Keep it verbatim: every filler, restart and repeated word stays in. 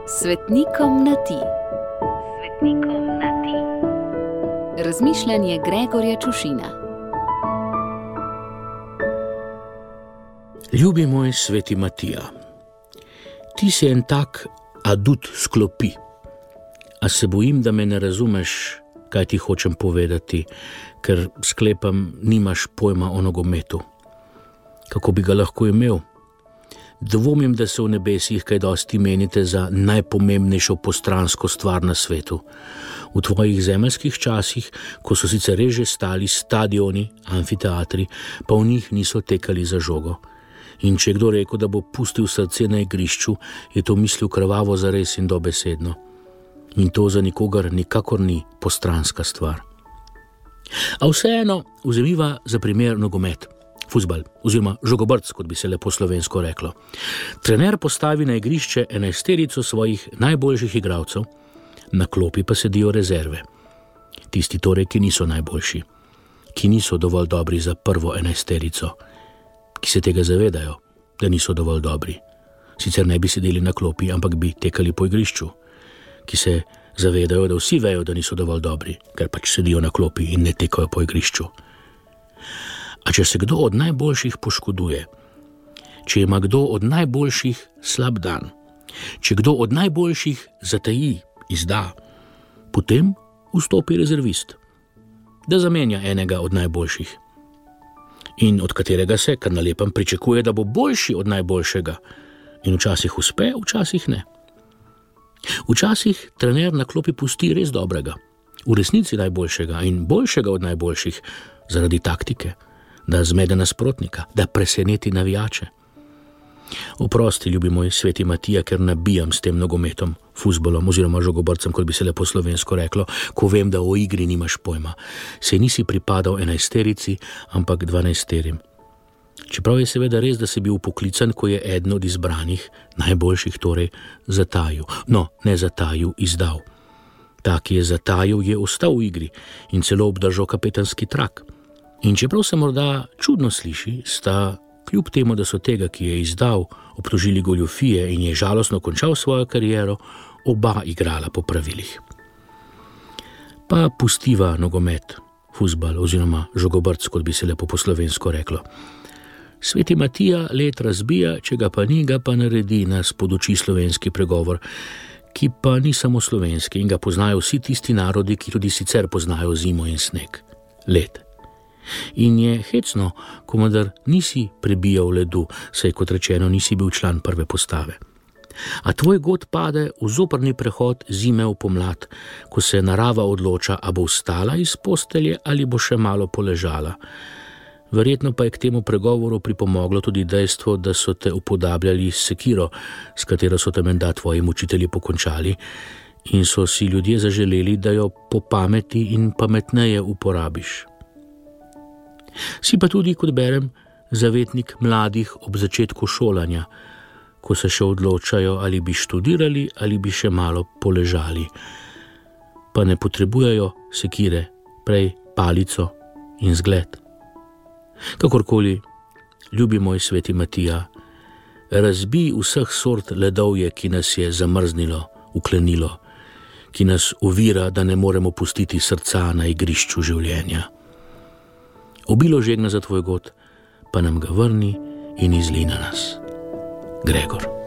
Svetnikom na ti. Svetnikom na ti. Razmišljanje Gregorja Čušina. Ljubi moj sveti Matija, ti si en tak adut sklopi, a se bojim, da me ne razumeš, kaj ti hočem povedati, ker sklepam, nimaš pojma o nogometu. Kako bi ga lahko imel? Dvomim, da se v nebesih kaj dosti menite za najpomembnejšo postransko stvar na svetu. V tvojih zemeljskih časih, ko so sicer res že stali stadioni, amfiteatri, pa v njih niso tekali za žogo. In če je kdo rekel, da bo pustil srce na igrišču, je to mislil krvavo zares in dobesedno. In to za nikogar nikakor ni postranska stvar. A vseeno vzemiva za primer nogomet, fuzbal oziroma žogobrc, kot bi se lepo slovensko reklo. Trener postavi na igrišče enajsterico svojih najboljših igralcev, na klopi pa sedijo rezerve. Tisti torej, ki niso najboljši, ki niso dovolj dobri za prvo enajsterico, ki se tega zavedajo, da niso dovolj dobri. Sicer ne bi sedeli na klopi, ampak bi tekali po igrišču, ki se zavedajo, da vsi vejo, da niso dovolj dobri, ker pač sedijo na klopi in ne tekajo po igrišču. A če se kdo od najboljših poškoduje, če ima kdo od najboljših slab dan, če kdo od najboljših zataji, izda, potem vstopi rezervist, da zamenja enega od najboljših in od katerega se, kar na lepem, pričakuje, da bo boljši od najboljšega in včasih uspe, včasih ne. Včasih trener na klopi pusti res dobrega, v resnici najboljšega in boljšega od najboljših, zaradi taktike, da zmede nasprotnika, da preseneti navijače. Oprosti, ljubi moj sveti Matija, ker nabijam s tem nogometom, fuzbolom oziroma žogobrcem, kot bi se lepo slovensko reklo, ko vem, da o igri nimaš pojma. Se nisi pripadal enajsterici, ampak dvanajsterim. Čeprav je seveda res, da si bil poklican, ko je eden od izbranih, najboljših torej, zatajil. No, ne zatajil, izdal. Ta, ki je zatajil, je ostal v igri in celo obdržal kapetanski trak. In čeprav se morda čudno sliši, sta kljub temu, da so tega, ki je izdal, obtožili goljufije in je žalostno končal svojo kariero, oba igrala po pravilih. Pa pustiva nogomet, fuzbal oziroma žogobrc, kot bi se lepo po slovensko reklo. Sveti Matija let razbija, če ga pa ni, ga pa naredi, nas poduči slovenski pregovor, ki pa ni samo slovenski in ga poznajo vsi tisti narodi, ki tudi sicer poznajo zimo in sneg, led. In je hecno, komadar nisi prebijal ledu, saj kot rečeno nisi bil član prve postave. A tvoj god pade v zoprni prehod zime v pomlad, ko se narava odloča, a bo vstala iz postelje ali bo še malo poležala. Verjetno pa je k temu pregovoru pripomoglo tudi dejstvo, da so te upodabljali s sekiro, s katero so te menda tvoji mučitelji pokončali, in so si ljudje zaželeli, da jo po pameti in pametneje uporabiš. Si pa tudi, kot berem, zavetnik mladih ob začetku šolanja, ko se še odločajo, ali bi študirali ali bi še malo poležali. Pa ne potrebujejo sekire, prej palico in zgled. Kakorkoli, ljubi moj sveti Matija, razbij vseh sort ledovje, ki nas je zamrznilo, uklenilo, ki nas ovira, da ne moremo pustiti srca na igrišču življenja. Obilo žegna za tvoj god, pa nam ga vrni in izli na nas. Gregor.